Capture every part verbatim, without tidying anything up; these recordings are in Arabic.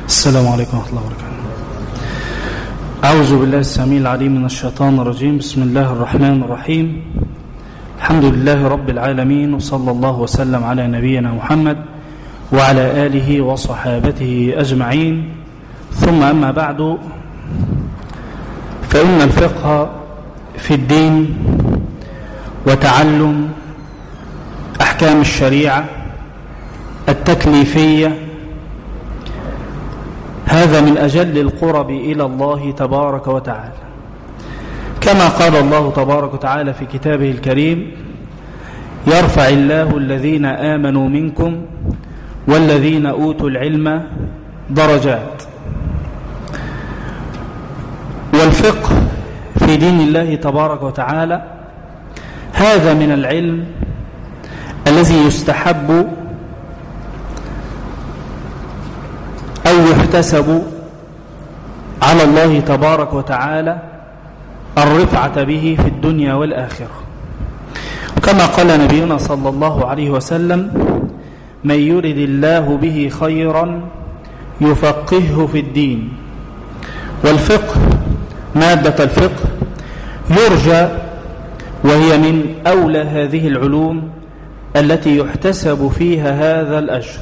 السلام عليكم ورحمة الله وبركاته. أعوذ بالله السميع العليم من الشيطان الرجيم. بسم الله الرحمن الرحيم. الحمد لله رب العالمين، وصلى الله وسلم على نبينا محمد وعلى آله وصحابته أجمعين، ثم أما بعد، فإن الفقه في الدين وتعلم أحكام الشريعة التكليفية هذا من أجل القرب إلى الله تبارك وتعالى، كما قال الله تبارك وتعالى في كتابه الكريم: يرفع الله الذين آمنوا منكم والذين أوتوا العلم درجات. والفقه في دين الله تبارك وتعالى هذا من العلم الذي يستحب أو يحتسب على الله تبارك وتعالى الرفعة به في الدنيا والآخرة، وكما قال نبينا صلى الله عليه وسلم: من يرد الله به خيرا يفقهه في الدين. والفقه، مادة الفقه، يرجى وهي من أولى هذه العلوم التي يحتسب فيها هذا الأجر.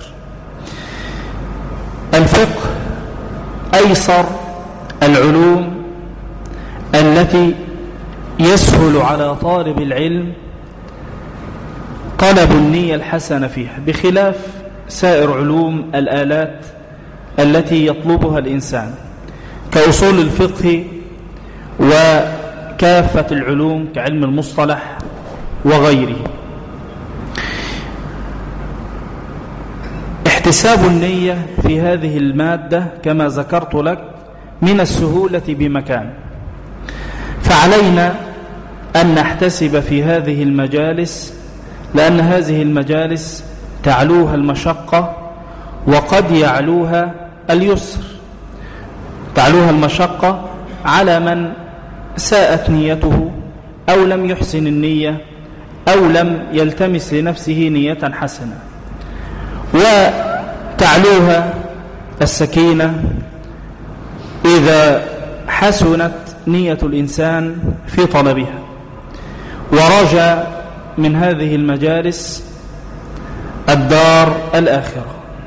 الفقه أيسر العلوم التي يسهل على طالب العلم طلب النية الحسنة فيها، بخلاف سائر علوم الآلات التي يطلبها الإنسان كأصول الفقه وكافة العلوم كعلم المصطلح وغيره. احتساب النية في هذه المادة كما ذكرت لك من السهولة بمكان، فعلينا أن نحتسب في هذه المجالس، لأن هذه المجالس تعلوها المشقة وقد يعلوها اليسر. تعلوها المشقة على من ساءت نيته أو لم يحسن النية أو لم يلتمس لنفسه نية حسنة، وتعلوها السكينة إذا حسنت نية الإنسان في طلبها. ورجى من هذه المجالس الدار الآخرة.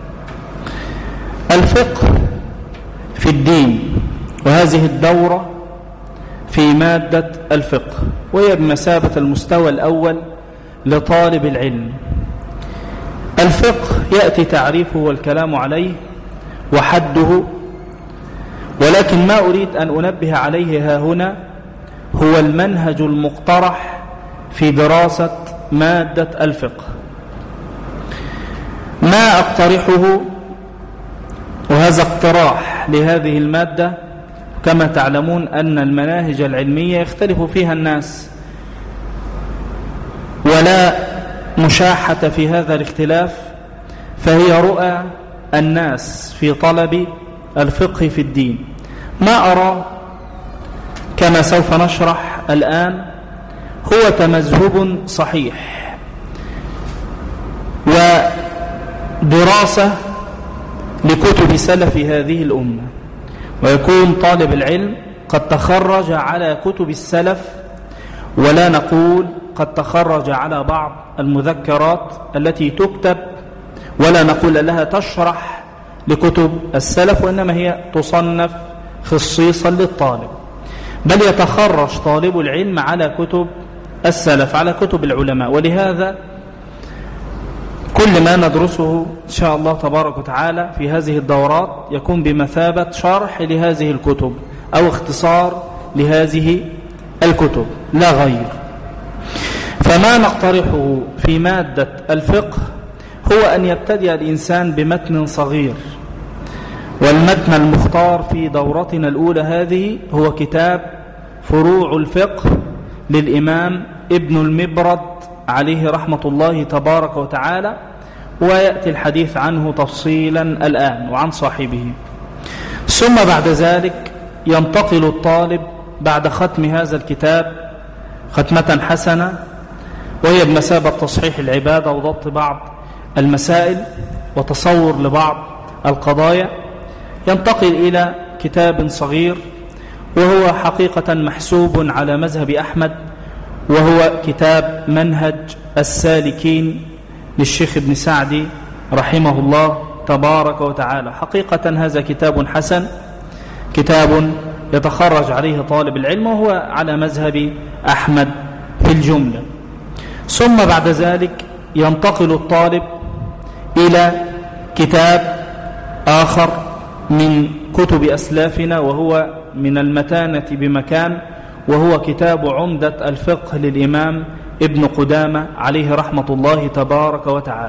الفقه في الدين، وهذه الدورة في مادة الفقه، وهي بمثابة المستوى الأول لطالب العلم. الفقه يأتي تعريفه والكلام عليه وحده، ولكن ما أريد أن أنبه عليه ها هنا هو المنهج المقترح في دراسة مادة الفقه. ما أقترحه، وهذا اقتراح لهذه المادة، كما تعلمون أن المناهج العلمية يختلف فيها الناس، ولا مشاحة في هذا الاختلاف، فهي رؤى الناس في طلب الفقه في الدين. ما أرى كما سوف نشرح الآن هو تمذهب صحيح ودراسة لكتب سلف هذه الأمة، ويكون طالب العلم قد تخرج على كتب السلف، ولا نقول قد تخرج على بعض المذكرات التي تكتب، ولا نقول لها تشرح لكتب السلف، وإنما هي تصنف خصيصا للطالب، بل يتخرج طالب العلم على كتب السلف، على كتب العلماء. ولهذا كل ما ندرسه إن شاء الله تبارك وتعالى في هذه الدورات يكون بمثابة شرح لهذه الكتب أو اختصار لهذه الكتب لا غير. فما نقترحه في مادة الفقه هو أن يبتدئ الإنسان بمتن صغير، والمتن المختار في دورتنا الأولى هذه هو كتاب فروع الفقه للإمام ابن المبرد عليه رحمة الله تبارك وتعالى، ويأتي الحديث عنه تفصيلا الآن وعن صاحبه. ثم بعد ذلك ينتقل الطالب بعد ختم هذا الكتاب ختمة حسنة، وهي بمثابة تصحيح العبادة وضبط بعض المسائل وتصور لبعض القضايا، ينتقل إلى كتاب صغير وهو حقيقة محسوب على مذهب أحمد، وهو كتاب منهج السالكين للشيخ ابن سعدي رحمه الله تبارك وتعالى. حقيقة هذا كتاب حسن، كتاب يتخرج عليه طالب العلم، وهو على مذهب أحمد في الجملة. ثم بعد ذلك ينتقل الطالب إلى كتاب آخر من كتب أسلافنا، وهو من المتانة بمكان، وهو كتاب عمدة الفقه للإمام ابن قدامة عليه رحمة الله تبارك وتعالى.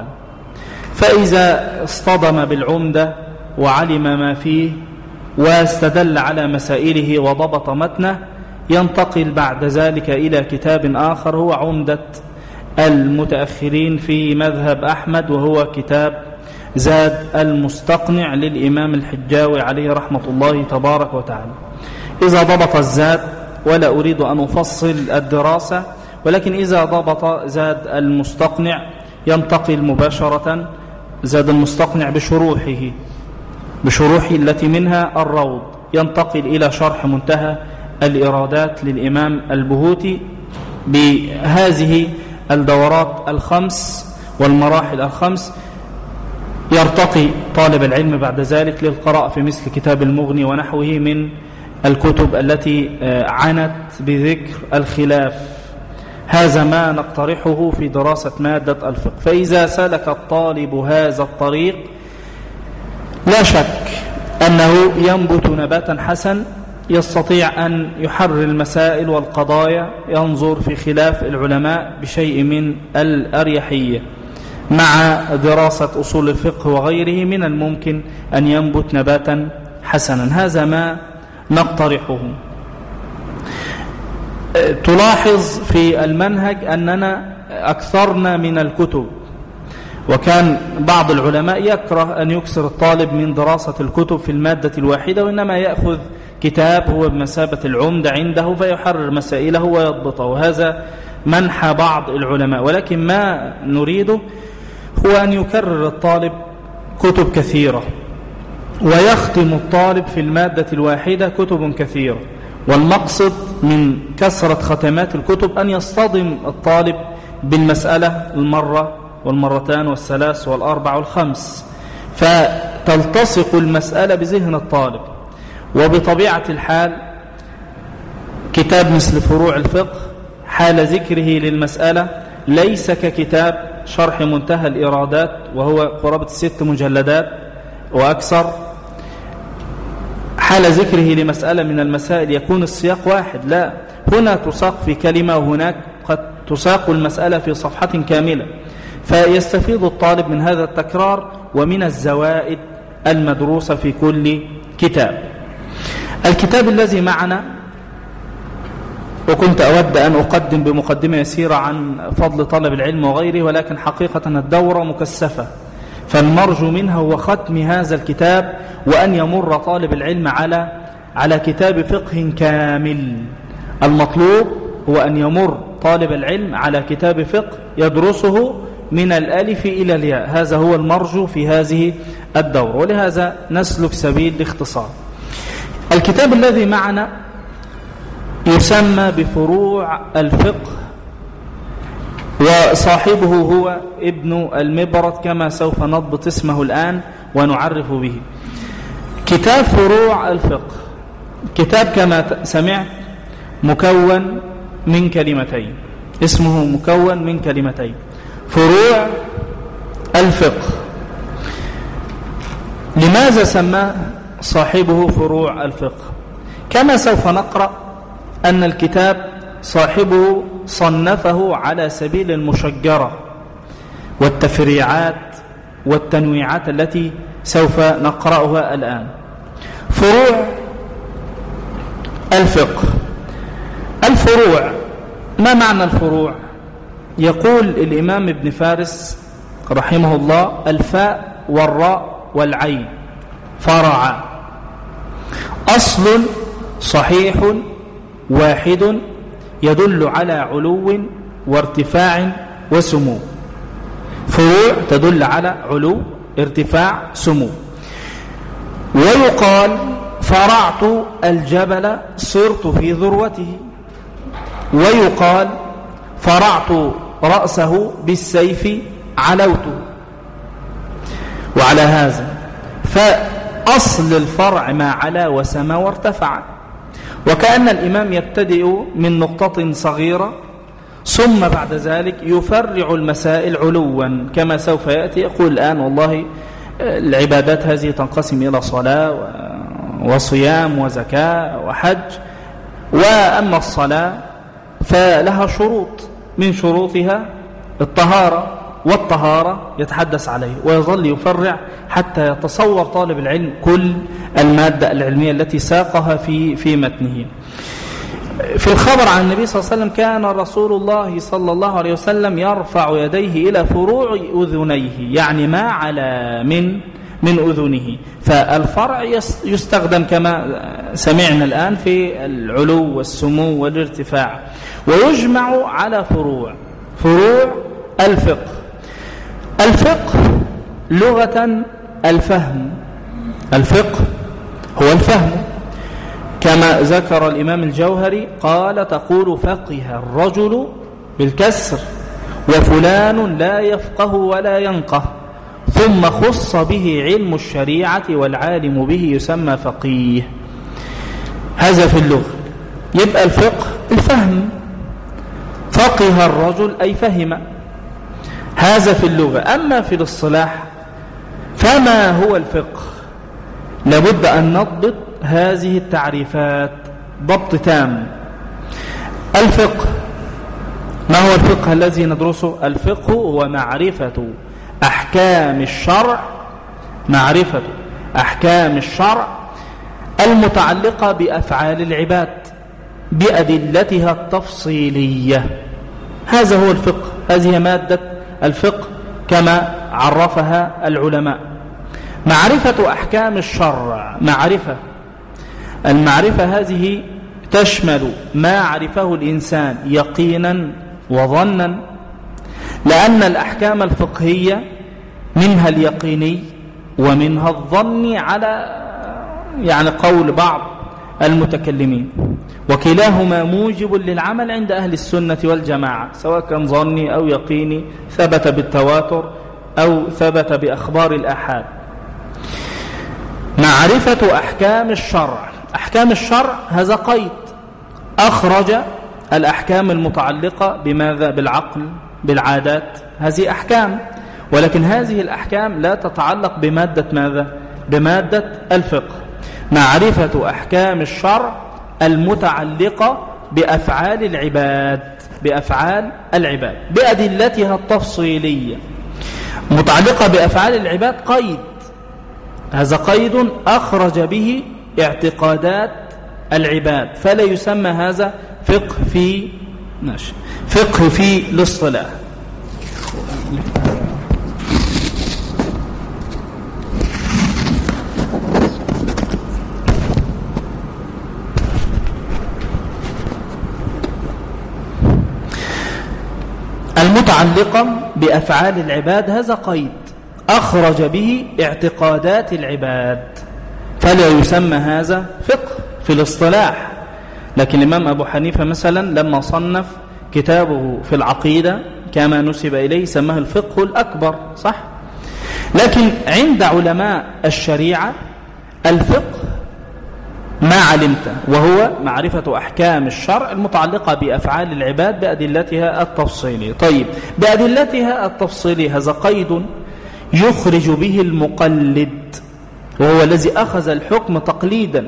فإذا اصطدم بالعمدة وعلم ما فيه واستدل على مسائله وضبط متنه، ينتقل بعد ذلك إلى كتاب آخر هو عمدة المتأخرين في مذهب أحمد، وهو كتاب زاد المستقنع للإمام الحجاوي عليه رحمة الله تبارك وتعالى. إذا ضبط الزاد، ولا أريد أن أفصل الدراسة، ولكن إذا ضبط زاد المستقنع ينتقل مباشرة زاد المستقنع بشروحه بشروحه التي منها الروض، ينتقل إلى شرح منتهى الإرادات للإمام البهوتي بهذه الدورات الخمس والمراحل الخمس. يرتقي طالب العلم بعد ذلك للقراءة في مثل كتاب المغني ونحوه من الكتب التي عنت بذكر الخلاف. هذا ما نقترحه في دراسة مادة الفقه. فإذا سلك الطالب هذا الطريق لا شك أنه ينبت نباتا حسن، يستطيع أن يحرر المسائل والقضايا، ينظر في خلاف العلماء بشيء من الأريحية. مع دراسة أصول الفقه وغيره من الممكن أن ينبت نباتا حسنا. هذا ما نقترحه. تلاحظ في المنهج أننا أكثرنا من الكتب، وكان بعض العلماء يكره أن يكسر الطالب من دراسة الكتب في المادة الواحدة، وإنما يأخذ كتاب هو بمثابة العمدة عنده فيحرر مسائله ويضبطه، وهذا منحى بعض العلماء. ولكن ما نريده هو أن يكرر الطالب كتب كثيرة، ويختم الطالب في المادة الواحدة كتب كثيرة. والمقصد من كثرة ختمات الكتب أن يصطدم الطالب بالمسألة المرة والمرتان والثلاث والأربع والخمس، فتلتصق المسألة بذهن الطالب. وبطبيعة الحال كتاب مثل فروع الفقه حال ذكره للمسألة ليس ككتاب شرح منتهى الإرادات، وهو قرابة ست مجلدات وأكثر. حال ذكره لمسألة من المسائل يكون السياق واحد، لا، هنا تساق في كلمة وهناك قد تساق المسألة في صفحة كاملة. فيستفيد الطالب من هذا التكرار ومن الزوائد المدروسة في كل كتاب. الكتاب الذي معنا، وكنت أود أن أقدم بمقدمة يسيرة عن فضل طلب العلم وغيره، ولكن حقيقة الدورة مكثفة، فالمرجو منها هو ختم هذا الكتاب، وأن يمر طالب العلم على على كتاب فقه كامل. المطلوب هو أن يمر طالب العلم على كتاب فقه يدرسه من الألف إلى الياء. هذا هو المرجو في هذه الدورة، ولهذا نسلك سبيل الاختصار. الكتاب الذي معنا يسمى بفروع الفقه، وصاحبه هو ابن المبرد كما سوف نضبط اسمه الآن ونعرف به. كتاب فروع الفقه كتاب كما سمعت مكون من كلمتين، اسمه مكون من كلمتين، فروع الفقه. لماذا سماه صاحبه فروع الفقه؟ كما سوف نقرأ أن الكتاب صاحبه صنفه على سبيل المشجرة والتفريعات والتنويعات التي سوف نقرأها الآن. فروع الفقه. الفروع، ما معنى الفروع؟ يقول الإمام ابن فارس رحمه الله: الفاء والراء والعين فرع، أصل صحيح واحد يدل على علو وارتفاع وسمو. فروع تدل على علو، ارتفاع، سمو. ويقال فرعت الجبل صرت في ذروته، ويقال فرعت رأسه بالسيف علوته. وعلى هذا فأصل الفرع ما علا وسما وارتفع، وكأن الإمام يبتدئ من نقطة صغيرة ثم بعد ذلك يفرع المسائل علوا كما سوف يأتي. يقول الآن والله العبادات هذه تنقسم إلى صلاة وصيام وزكاة وحج، وأما الصلاة فلها شروط، من شروطها الطهارة، والطهارة يتحدث عليه ويظل يفرع حتى يتصور طالب العلم كل المادة العلمية التي ساقها في في متنه. في الخبر عن النبي صلى الله عليه وسلم كان رسول الله صلى الله عليه وسلم يرفع يديه إلى فروع أذنيه، يعني ما على من من أذنه. فالفرع يستخدم كما سمعنا الآن في العلو والسمو والارتفاع، ويجمع على فروع فروع الفقه. الفقه لغة الفهم، الفقه هو الفهم، كما ذكر الإمام الجوهري قال تقول فقه الرجل بالكسر وفلان لا يفقه ولا ينقه، ثم خص به علم الشريعة والعالم به يسمى فقيه. هذا في اللغة. يبقى الفقه الفهم، فقه الرجل أي فهم، هذا في اللغة. أما في الاصطلاح فما هو الفقه؟ لابد أن نضبط هذه التعريفات ضبط تام. الفقه، ما هو الفقه الذي ندرسه؟ الفقه هو معرفة أحكام الشرع، معرفة أحكام الشرع المتعلقة بأفعال العباد بأدلتها التفصيلية. هذا هو الفقه، هذه مادة الفقه كما عرفها العلماء. معرفة أحكام الشرع، معرفة المعرفة هذه تشمل ما عرفه الإنسان يقينا وظنا، لأن الأحكام الفقهية منها اليقيني ومنها الظني على يعني قول بعض المتكلمين، وكلاهما موجب للعمل عند أهل السنة والجماعة، سواء كان ظني أو يقيني ثبت بالتواتر أو ثبت بأخبار الآحاد. معرفة أحكام الشرع، أحكام الشرع هذا قيد، أخرج الأحكام المتعلقة بماذا؟ بالعقل، بالعادات، هذه أحكام، ولكن هذه الأحكام لا تتعلق بمادة ماذا؟ بمادة الفقه. معرفة أحكام الشرع المتعلقة بأفعال العباد، بأفعال العباد بأدلتها التفصيلية. متعلقة بأفعال العباد قيد، هذا قيد أخرج به اعتقادات العباد، فلا يسمى هذا فقه في ماشي فقه في الاصطلاح. المتعلقة بأفعال العباد هذا قيد أخرج به اعتقادات العباد، فلا يسمى هذا فقه في الاصطلاح. لكن الإمام أبو حنيفة مثلا لما صنف كتابه في العقيدة كما نسب إليه سماه الفقه الأكبر، صح؟ لكن عند علماء الشريعة الفقه ما علمت، وهو معرفة أحكام الشرع المتعلقة بأفعال العباد بأدلتها التفصيلية. طيب، بأدلتها التفصيلية هذا قيد يخرج به المقلد، وهو الذي أخذ الحكم تقليدا.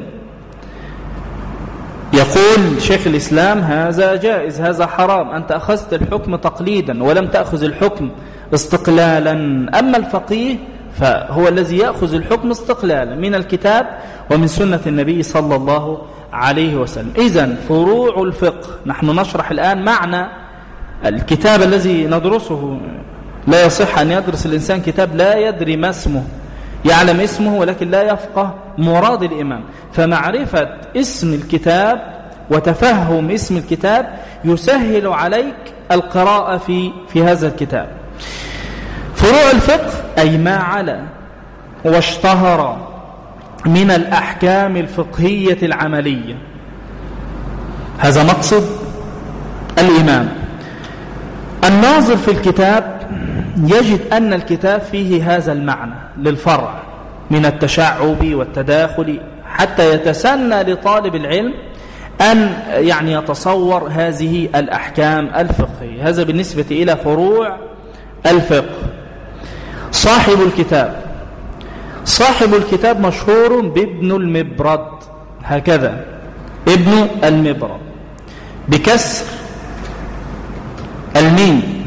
يقول شيخ الإسلام هذا جائز، هذا حرام، أنت أخذت الحكم تقليدا ولم تأخذ الحكم استقلالا. أما الفقيه فهو الذي يأخذ الحكم استقلالا من الكتاب ومن سنة النبي صلى الله عليه وسلم. إذن فروع الفقه، نحن نشرح الآن معنى الكتاب الذي ندرسه. لا يصح أن يدرس الإنسان كتاب لا يدري ما اسمه، يعلم اسمه ولكن لا يفقه مراد الإمام. فمعرفة اسم الكتاب وتفهم اسم الكتاب يسهل عليك القراءة في في هذا الكتاب. فروع الفقه أي ما علا واشتهر من الأحكام الفقهية العملية. هذا مقصد الإمام. الناظر في الكتاب يجد أن الكتاب فيه هذا المعنى للفرع من التشعب والتداخل، حتى يتسنى لطالب العلم أن يعني يتصور هذه الأحكام الفقهية. هذا بالنسبة إلى فروع الفقه. صاحب الكتاب صاحب الكتاب مشهور بابن المبرد، هكذا ابن المبرد بكسر الميم.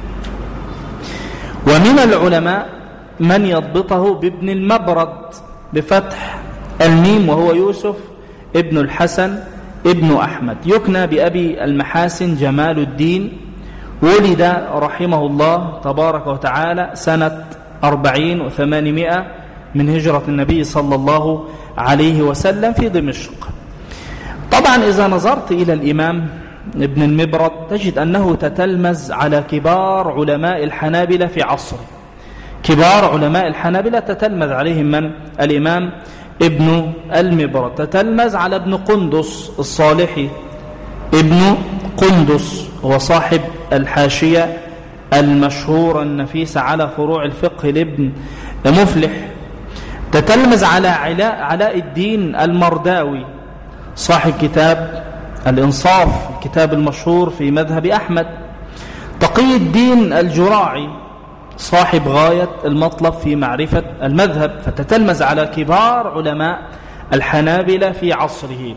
ومن العلماء من يضبطه بابن المبرد بفتح الميم، وهو يوسف ابن الحسن ابن أحمد، يكنى بأبي المحاسن جمال الدين. ولد رحمه الله تبارك وتعالى سنة أربعين وثمانمائة من هجرة النبي صلى الله عليه وسلم في دمشق. طبعا إذا نظرت إلى الإمام ابن المبرد تجد أنه تتلمذ على كبار علماء الحنابلة في عصره. كبار علماء الحنابلة تتلمذ عليهم من؟ الإمام ابن المبرد. تتلمذ على ابن قندس الصالحي، ابن قندس هو صاحب الحاشية المشهورة النفيسة على فروع الفقه لابن مفلح. تتلمذ على علاء, علاء الدين المرداوي صاحب كتاب الإنصاف، الكتاب المشهور في مذهب أحمد. تقي الدين الجراعي صاحب غاية المطلب في معرفة المذهب. فتتلمذ على كبار علماء الحنابلة في عصره.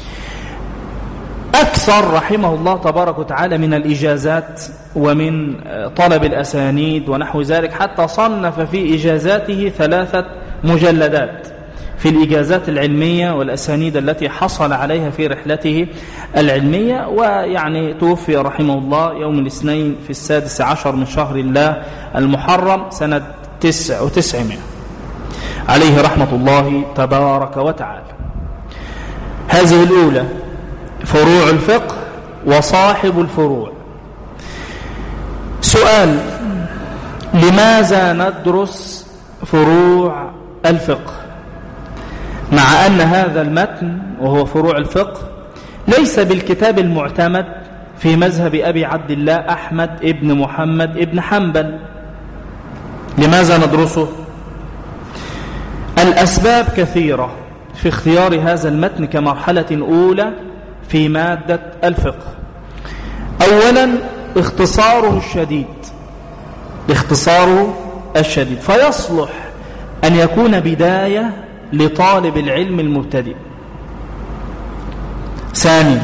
أكثر رحمه الله تبارك وتعالى من الإجازات ومن طلب الأسانيد ونحو ذلك، حتى صنف في إجازاته ثلاثة مجلدات في الإجازات العلمية والأسانيد التي حصل عليها في رحلته العلمية. ويعني توفي رحمه الله يوم الاثنين في السادس عشر من شهر الله المحرم سنة تسع وتسعمائة عليه رحمة الله تبارك وتعالى. هذه الأولى فروع الفقه وصاحب الفروع. سؤال: لماذا ندرس فروع الفقه مع أن هذا المتن وهو فروع الفقه ليس بالكتاب المعتمد في مذهب أبي عبد الله أحمد ابن محمد ابن حنبل؟ لماذا ندرسه؟ الأسباب كثيرة في اختيار هذا المتن كمرحلة أولى في مادة الفقه. أولا اختصاره الشديد، اختصاره الشديد فيصلح أن يكون بداية لطالب العلم المبتدئ. ثانيا،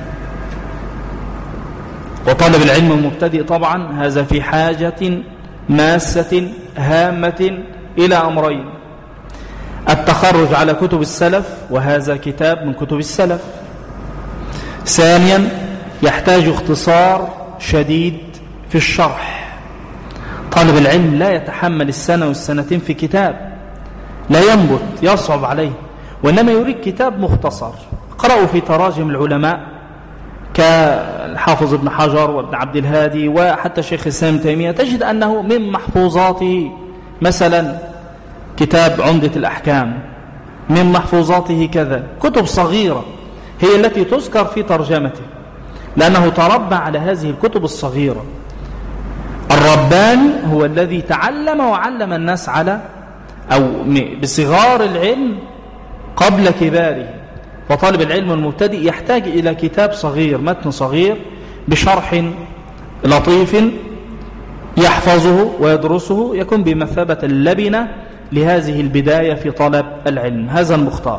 وطالب العلم المبتدئ طبعا هذا في حاجة ماسة هامة إلى أمرين: التخرج على كتب السلف، وهذا كتاب من كتب السلف. ثانيا، يحتاج اختصار شديد في الشرح. طالب العلم لا يتحمل السنة والسنتين في كتاب، لا ينبت، يصعب عليه، وإنما يريد كتاب مختصر. قرأوا في تراجم العلماء كالحافظ ابن حجر وابن عبد الهادي وحتى شيخ الإسلام تيمية، تجد أنه من محفوظاته مثلا كتاب عمدة الأحكام، من محفوظاته كذا كتب صغيرة هي التي تذكر في ترجمته، لأنه تربى على هذه الكتب الصغيرة. الرباني هو الذي تعلم وعلم الناس على أو بصغار العلم قبل كباره. وطالب العلم المبتدئ يحتاج إلى كتاب صغير، متن صغير بشرح لطيف يحفظه ويدرسه، يكون بمثابة اللبنة لهذه البداية في طلب العلم. هذا المختار.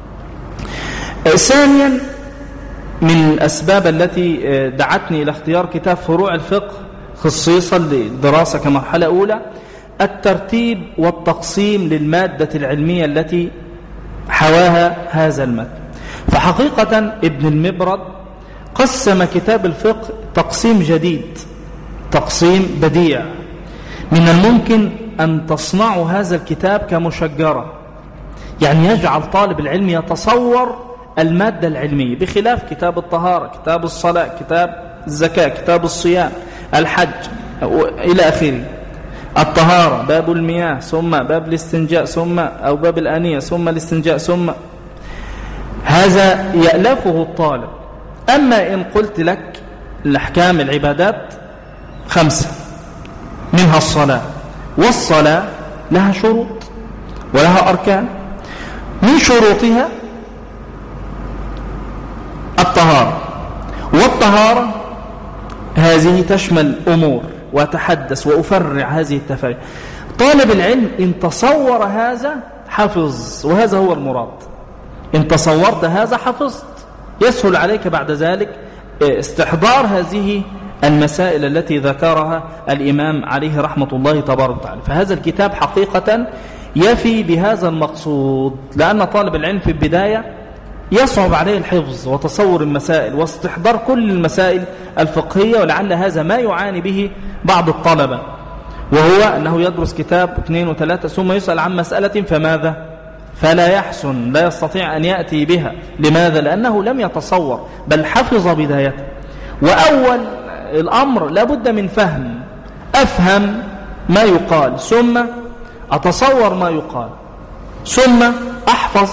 ثانيا، من الأسباب التي دعتني إلى اختيار كتاب فروع الفقه خصيصا للدراسة كمرحلة أولى الترتيب والتقسيم للمادة العلمية التي حواها هذا المتن. فحقيقة ابن المبرد قسم كتاب الفقه تقسيم جديد، تقسيم بديع. من الممكن أن تصنعوا هذا الكتاب كمشجرة، يعني يجعل طالب العلم يتصور المادة العلمية، بخلاف كتاب الطهارة، كتاب الصلاة، كتاب الزكاة، كتاب الصيام، الحج إلى آخره. الطهارة باب المياه ثم باب الاستنجاء ثم أو باب الآنية ثم الاستنجاء ثم، هذا يألفه الطالب. أما إن قلت لك الأحكام العبادات خمسة منها الصلاة، والصلاة لها شروط ولها أركان، من شروطها الطهارة، والطهارة هذه تشمل أمور، وأتحدث وأفرع هذه التفريع. طالب العلم إن تصور هذا حفظ، وهذا هو المراد. إن تصورت هذا حفظت، يسهل عليك بعد ذلك استحضار هذه المسائل التي ذكرها الإمام عليه رحمة الله تبارك وتعالى. فهذا الكتاب حقيقة يفي بهذا المقصود، لأن طالب العلم في البداية يصعب عليه الحفظ وتصور المسائل واستحضار كل المسائل الفقهية، ولعل هذا ما يعاني به بعض الطلبة، وهو أنه يدرس كتاب اثنين وثلاثة ثم يسأل عن مسألة فماذا؟ فلا يحسن، لا يستطيع أن يأتي بها. لماذا؟ لأنه لم يتصور، بل حفظ بدايته. وأول الأمر لابد من فهم، أفهم ما يقال ثم أتصور ما يقال ثم أحفظ،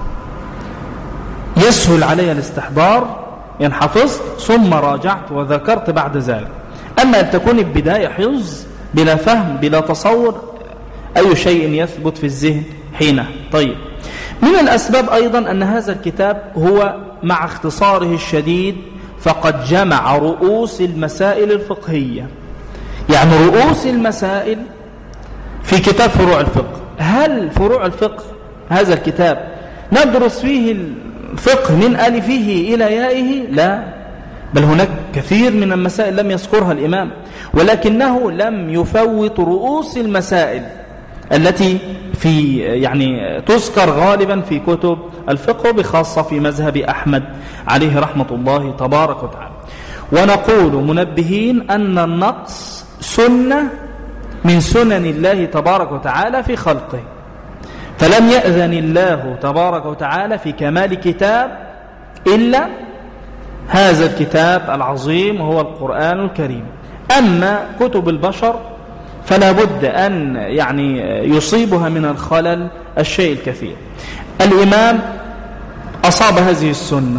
يسهل علي الاستحضار إن حفظت ثم راجعت وذكرت بعد ذلك. أما أن تكون البداية حفظ بلا فهم بلا تصور، أي شيء يثبت في الذهن حينه. طيب، من الأسباب أيضا أن هذا الكتاب هو مع اختصاره الشديد فقد جمع رؤوس المسائل الفقهية، يعني رؤوس المسائل في كتاب فروع الفقه. هل فروع الفقه هذا الكتاب ندرس فيه الفقه من ألفه إلى يائه؟ لا، بل هناك كثير من المسائل لم يذكرها الإمام، ولكنه لم يفوت رؤوس المسائل التي في يعني تذكر غالبا في كتب الفقه، بخاصة في مذهب أحمد عليه رحمة الله تبارك وتعالى. ونقول منبهين أن النقص سنة من سنن الله تبارك وتعالى في خلقه، فلم يأذن الله تبارك وتعالى في كمال كتاب إلا هذا الكتاب العظيم وهو القرآن الكريم. أما كتب البشر فلا بد أن يعني يصيبها من الخلل الشيء الكثير. الإمام أصاب هذه السنة،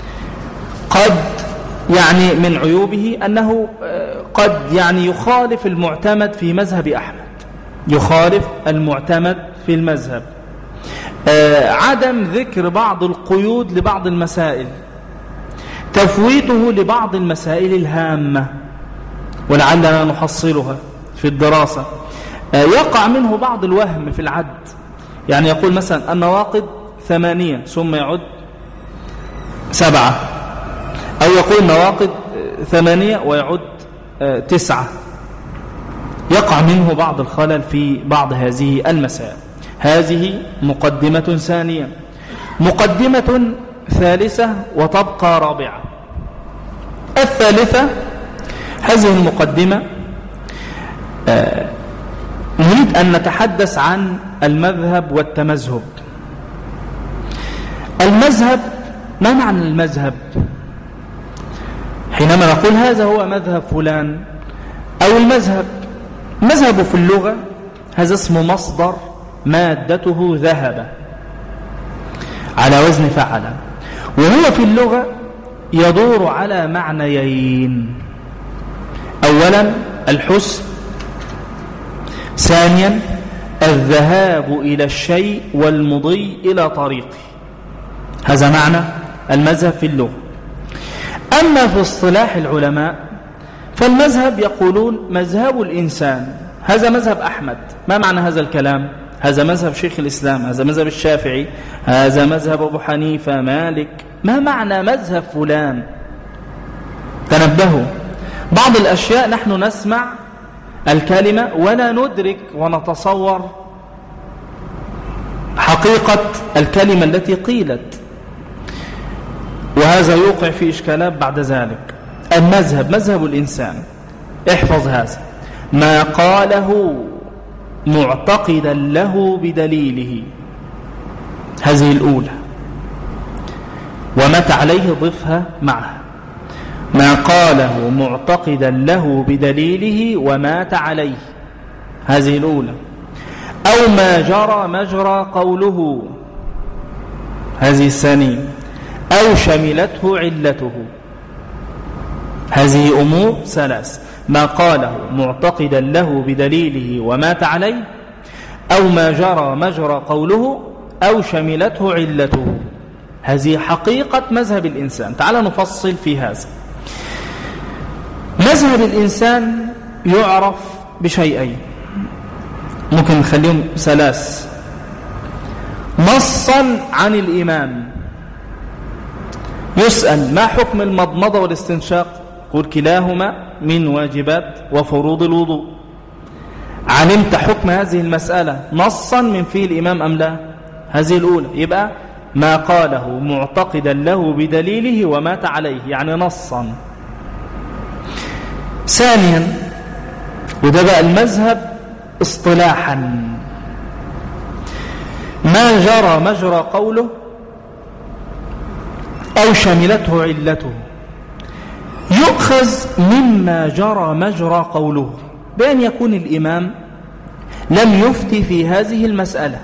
قد يعني من عيوبه أنه قد يعني يخالف المعتمد في مذهب أحمد، يخالف المعتمد في المذهب، عدم ذكر بعض القيود لبعض المسائل، تفويته لبعض المسائل الهامة ولعلنا نحصلها في الدراسة. يقع منه بعض الوهم في العد، يعني يقول مثلا النواقض ثمانية ثم يعد سبعة، أو يقول نواقض ثمانية ويعد تسعة. يقع منه بعض الخلل في بعض هذه المسائل. هذه مقدمة ثانية. مقدمة ثالثة وتبقى رابعة. الثالثة، هذه المقدمة آه نريد أن نتحدث عن المذهب والتمذهب. المذهب، ما معنى المذهب؟ حينما نقول هذا هو مذهب فلان أو المذهب، مذهب في اللغة هذا اسم مصدر مادته ذهب على وزن فعل، وهو في اللغة يدور على معنيين: أولا الحسن، ثانيا الذهاب إلى الشيء والمضي إلى طريقه. هذا معنى المذهب في اللغة. أما في اصطلاح العلماء فالمذهب يقولون مذهب الإنسان. هذا مذهب أحمد. ما معنى هذا الكلام؟ هذا مذهب شيخ الإسلام، هذا مذهب الشافعي، هذا مذهب أبو حنيفة، مالك. ما معنى مذهب فلان؟ تنبهوا، بعض الأشياء نحن نسمع الكلمة ولا ندرك ونتصور حقيقة الكلمة التي قيلت، وهذا يوقع في إشكالات بعد ذلك. المذهب مذهب الإنسان، احفظ هذا: ما قاله معتقدا له بدليله. هذه الأولى، ومات عليه ضفها معها: ما قاله معتقدا له بدليله ومات عليه. هذه الأولى. أو ما جرى مجرى قوله، هذه الثانية. أو شملته علته، هذه أمور ثلاث: ما قاله معتقدا له بدليله ومات عليه، أو ما جرى مجرى قوله، أو شملته علته. هذه حقيقة مذهب الإنسان. تعال نفصل في هذا. مذهب الإنسان يعرف بشيئين، ممكن نخليهم ثلاث: نصا عن الإمام، يسأل ما حكم المضمضة والاستنشاق؟ قل كلاهما من واجبات وفروض الوضوء. علمت حكم هذه المسألة نصا من فيه الإمام أم لا؟ هذه الأولى. يبقى ما قاله معتقدا له بدليله ومات عليه، يعني نصا. ثانيا، وده بقى المذهب اصطلاحا: ما جرى مجرى قوله أو شملته علته، يؤخذ مما جرى مجرى قوله بأن يكون الإمام لم يفتي في هذه المسألة،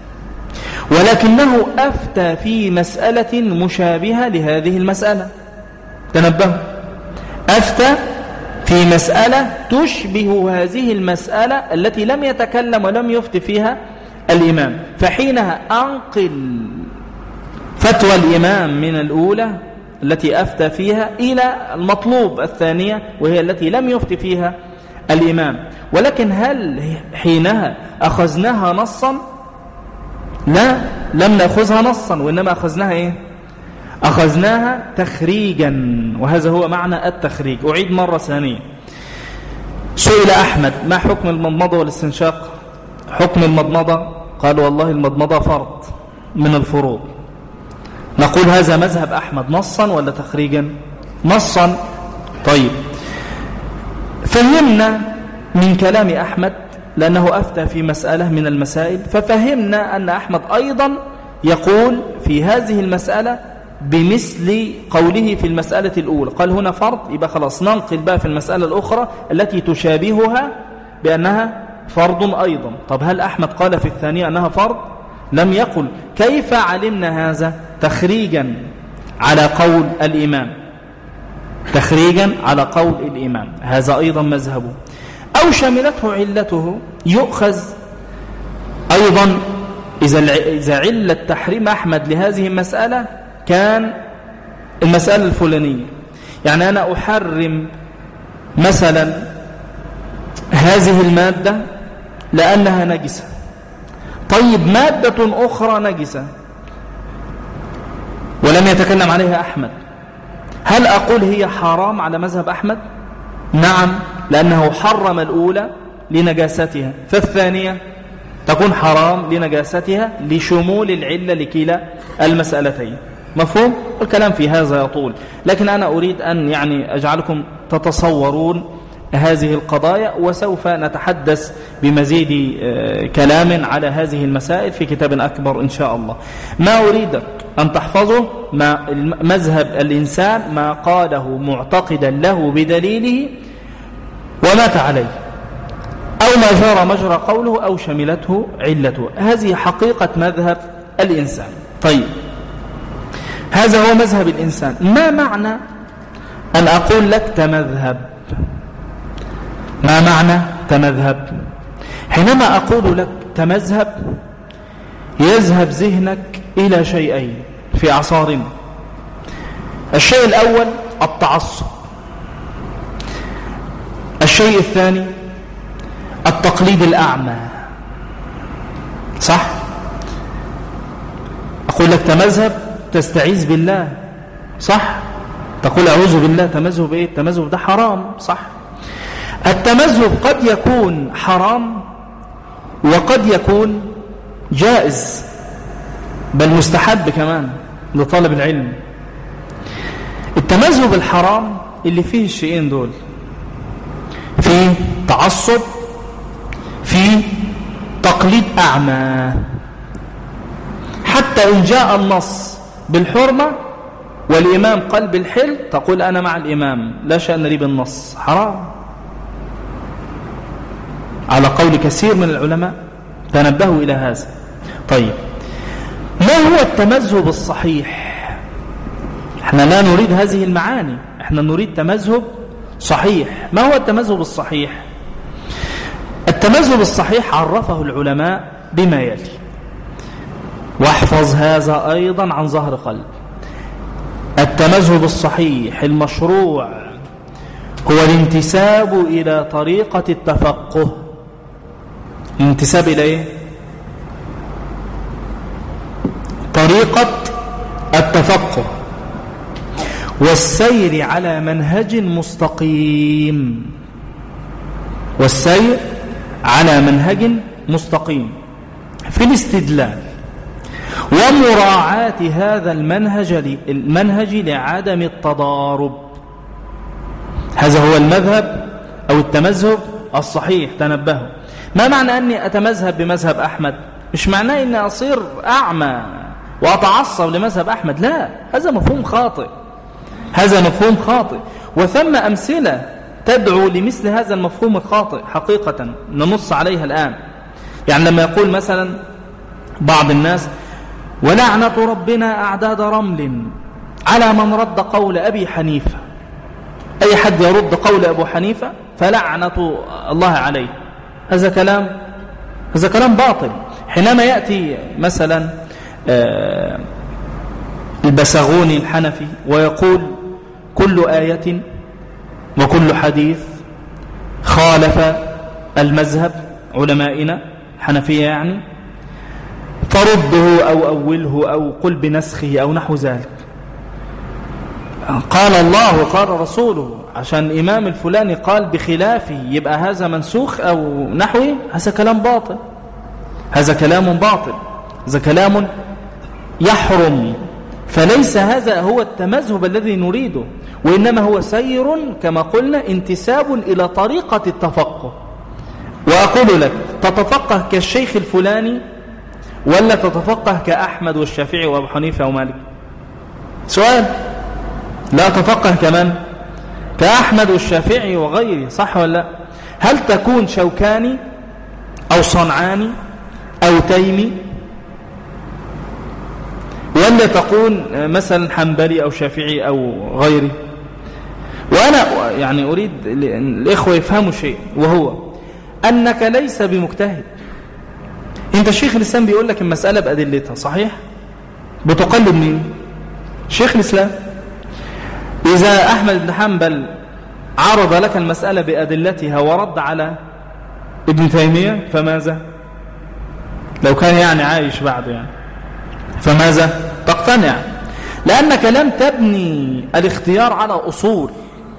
ولكنه أفتى في مسألة مشابهة لهذه المسألة. تنبهوا، أفتى في مسألة تشبه هذه المسألة التي لم يتكلم ولم يفتي فيها الإمام، فحينها أنقل فتوى الإمام من الأولى التي أفتى فيها إلى المطلوب الثانية وهي التي لم يفتي فيها الإمام. ولكن هل حينها أخذناها نصا؟ لا، لم نأخذها نصا، وإنما أخذناها إيه؟ أخذناها تخريجا، وهذا هو معنى التخريج. أعيد مرة ثانية. سئل أحمد: ما حكم المضمضة والاستنشاق؟ حكم المضمضة، قال والله المضمضة فرض من الفروض. نقول هذا مذهب أحمد نصا ولا تخريجا؟ نصا. طيب، فهمنا من كلام أحمد لأنه أفتى في مسألة من المسائل، ففهمنا أن أحمد أيضا يقول في هذه المسألة بمثل قوله في المسألة الأولى. قال هنا فرض، يبقى خلاص ننقل بقى في المسألة الأخرى التي تشابهها بأنها فرض أيضا. طب هل أحمد قال في الثانية أنها فرض؟ لم يقل. كيف علمنا هذا؟ تخريجا على قول الإمام، تخريجا على قول الإمام. هذا أيضا مذهبه. أو شملته علته، يؤخذ أيضا إذا علة تحريم أحمد لهذه المسألة كان المسألة الفلانية. يعني أنا أحرم مثلا هذه المادة لأنها نجسة. طيب، مادة أخرى نجسة ولم يتكلم عليها أحمد، هل أقول هي حرام على مذهب أحمد؟ نعم، لأنه حرم الأولى لنجاستها، فالثانية تكون حرام لنجاستها لشمول العلة لكلا المسألتين. مفهوم؟ الكلام في هذا يطول، لكن أنا أريد أن يعني أجعلكم تتصورون هذه القضايا، وسوف نتحدث بمزيد كلام على هذه المسائل في كتاب أكبر إن شاء الله. ما أريدك أن تحفظه ما مذهب الإنسان ما قاله معتقدا له بدليله ومات عليه، أو ما جرى مجرى قوله أو شملته علته. هذه حقيقة مذهب الإنسان. طيب، هذا هو مذهب الإنسان. ما معنى أن أقول لك تمذهب؟ ما معنى تمذهب؟ حينما أقول لك تمذهب يذهب ذهنك إلى شيئين في أعصارنا. الشيء الأول التعصب، الشيء الثاني التقليد الأعمى. صح؟ أقول لك تمذهب تستعيذ بالله، صح؟ تقول أعوذ بالله. تمذهب إيه؟ التمذهب ده حرام، صح؟ التمذهب قد يكون حرام وقد يكون جائز، بل مستحب كمان لطالب العلم. التمذهب الحرام اللي فيه الشيئين دول، فيه تعصب، فيه تقليد أعمى. حتى إن جاء النص بالحرمة والإمام قال بالحل تقول أنا مع الإمام، لا شأن لي بالنص، حرام. على قول كثير من العلماء تنبهوا إلى هذا. طيب، ما هو التمذهب الصحيح؟ احنا لا نريد هذه المعاني، احنا نريد تمذهب صحيح. ما هو التمذهب الصحيح؟ التمذهب الصحيح عرفه العلماء بما يلي، واحفظ هذا أيضا عن ظهر قلب. التمذهب الصحيح المشروع هو الانتساب إلى طريقة التفقه. الانتساب إلى إيه؟ طريقة التفقه والسير على منهج مستقيم، والسير على منهج مستقيم في الاستدلال ومراعاة هذا المنهج المنهج لعدم التضارب. هذا هو المذهب أو التمذهب الصحيح. تنبهوا، ما معنى أني أتمذهب بمذهب أحمد؟ مش معناه أني أصير أعمى وأتعصب لمذهب أحمد، لا، هذا مفهوم خاطئ، هذا مفهوم خاطئ. وثم أمثلة تدعو لمثل هذا المفهوم الخاطئ حقيقة ننص عليها الآن. يعني لما يقول مثلا بعض الناس: ولعنة ربنا أعداد رمل على من رد قول أبي حنيفة. أي حد يرد قول أبو حنيفة فلعنة الله عليه. هذا كلام هذا كلام باطل. حينما يأتي مثلا البسغوني الحنفي ويقول: كل آية وكل حديث خالف المذهب علمائنا الحنفية يعني، فرده أو أوله أو قل بنسخه أو نحو ذلك. قال الله وقال رسوله، عشان إمام الفلاني قال بخلافه يبقى هذا منسوخ أو نحوه. هذا كلام باطل، هذا كلام باطل، هذا كلام يحرم. فليس هذا هو التمذهب الذي نريده، وإنما هو سير كما قلنا انتساب إلى طريقة التفقه. وأقول لك: تتفقه كالشيخ الفلاني ولا تتفقه كأحمد والشافعي وأبو حنيفة ومالك؟ سؤال. لا تفقه كمان كأحمد والشافعي وغيره، صح ولا لا؟ هل تكون شوكاني أو صنعاني أو تيمي، ولا تكون مثلا حنبلي أو شافعي أو غيره؟ وأنا يعني أريد الإخوة يفهموا شيء، وهو أنك ليس بمجتهد. أنت الشيخ الإسلام بيقول لك المسألة بأدلتها، صحيح؟ بتقلد مين؟ شيخ الإسلام. إذا أحمد بن حنبل عرض لك المسألة بأدلتها ورد على ابن تيمية فماذا؟ لو كان يعني عايش بعده يعني فماذا؟ تقتنع، لأنك لم تبني الاختيار على أصول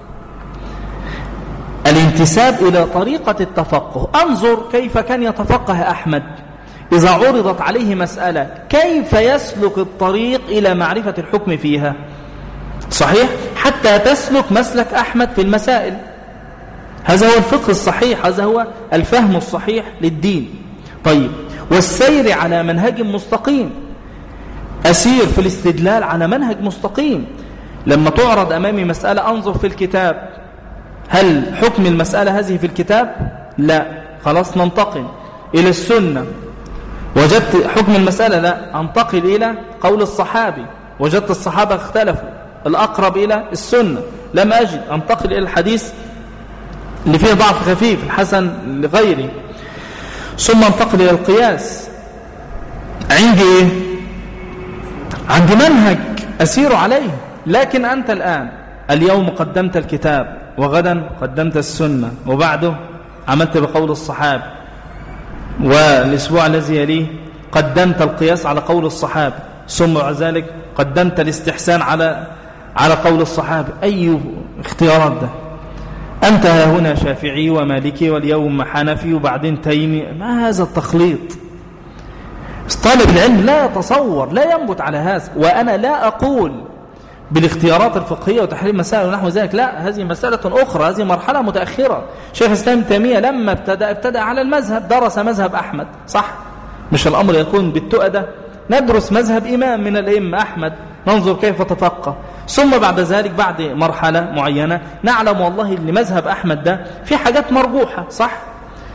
الانتساب إلى طريقة التفقه. أنظر كيف كان يتفقه أحمد إذا عرضت عليه مسألة، كيف يسلك الطريق إلى معرفة الحكم فيها، صحيح؟ حتى تسلك مسلك أحمد في المسائل. هذا هو الفقه الصحيح، هذا هو الفهم الصحيح للدين. طيب، والسير على منهج مستقيم، أسير في الاستدلال على منهج مستقيم. لما تعرض أمامي مسألة أنظر في الكتاب، هل حكم المسألة هذه في الكتاب؟ لا، خلاص ننتقل إلى السنة. وجدت حكم المسألة؟ لا، أنتقل إلى قول الصحابي. وجدت الصحابة اختلفوا، الأقرب إلى السنة. لم أجد، أنتقل إلى الحديث اللي فيه ضعف خفيف، الحسن لغيره. ثم انتقل إلى القياس. عندي إيه؟ عندي منهج أسير عليه. لكن أنت الآن اليوم قدمت الكتاب، وغدا قدمت السنة، وبعده عملت بقول الصحابة، والأسبوع الذي يليه قدمت القياس على قول الصحابة، ثم بعد ذلك قدمت الاستحسان على على قول الصحابة. أي اختيارات ده؟ أنت هنا شافعي ومالكي واليوم حنفي وبعدين تيمي. ما هذا التخليط؟ طالب العلم لا يتصور، لا ينبت على هذا. وأنا لا أقول بالاختيارات الفقهية وتحريم مسائل ونحو ذلك، لا، هذه مسألة أخرى، هذه مرحلة متأخرة. شيخ الإسلام ابن تيمية لما ابتدأ ابتدأ على المذهب، درس مذهب أحمد، صح؟ مش الأمر يكون بالتؤدة، ندرس مذهب إمام من الأئمة أحمد، ننظر كيف تفقه، ثم بعد ذلك بعد مرحلة معينة نعلم والله اللي مذهب أحمد ده في حاجات مرجوحة، صح؟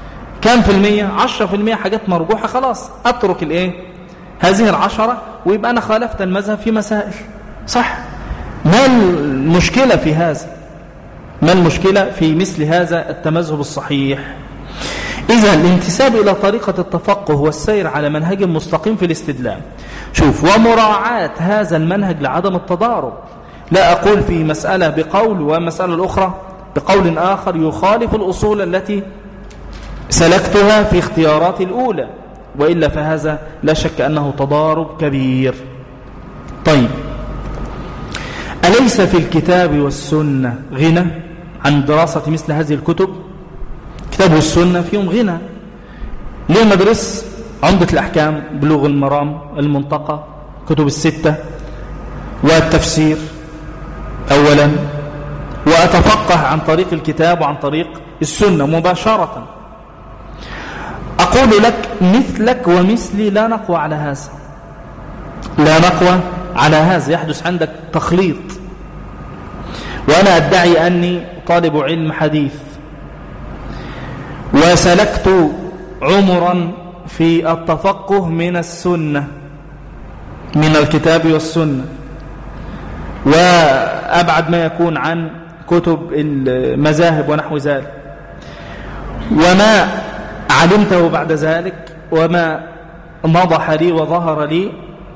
كام في المية؟ عشرة في المية حاجات مرجوحة، خلاص أترك الإيه؟ هذه العشرة ويبقى أنا خالفت المذهب في مسائل، صح؟ ما المشكلة في هذا؟ ما المشكلة في مثل هذا التمذهب الصحيح؟ إذا الانتساب إلى طريقة التفقه والسير على منهج مستقيم في الاستدلال، شوف، ومراعاة هذا المنهج لعدم التضارب، لا أقول في مسألة بقول ومسألة الأخرى بقول آخر يخالف الأصول التي سلكتها في اختياراتي الأولى، وإلا فهذا لا شك أنه تضارب كبير. طيب، أليس في الكتاب والسنة غنى عن دراسة مثل هذه الكتب؟ كتاب والسنة فيهم غنى. ليه مدرس عمدة الأحكام، بلوغ المرام، المنتقى، كتب الستة والتفسير أولا، وأتفقه عن طريق الكتاب وعن طريق السنة مباشرة. أقول لك مثلك ومثلي لا نقوى على هذا، لا نقوى على هذا، يحدث عندك تخليط. وأنا أدعي أني طالب علم حديث وسلكت عمرا في التفقه من السنة، من الكتاب والسنة، وأبعد ما يكون عن كتب المذاهب ونحو ذلك. وما علمته بعد ذلك وما نضح لي وظهر لي